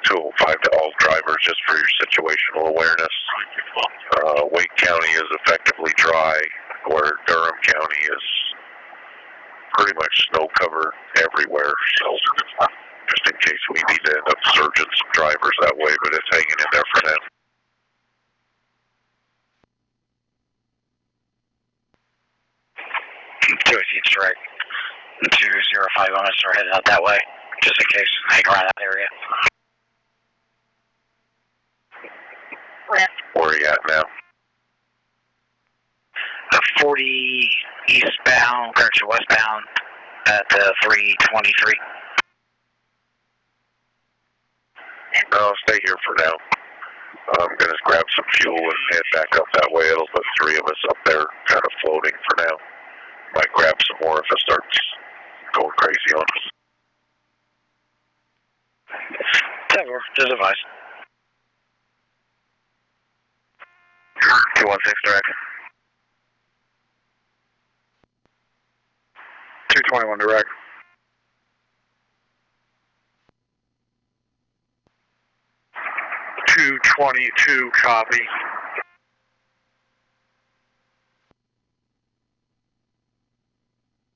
205 to all drivers, just for your situational awareness. Wake County is effectively dry, where Durham County is pretty much snow covered everywhere. So just in case we need to end up surging some drivers that way, but it's hanging in there for now. It's right. 205 on us are heading out that way, just in case they hang around that area. Where are you at now? 40 eastbound, correction, westbound at 323. No, stay here for now. I'm going to grab some fuel and head back up that way. It'll put 3 of us up there kind of floating for now. Might grab some more if it starts going crazy on us. Just advise. 216 direct. 221 direct. 222 copy.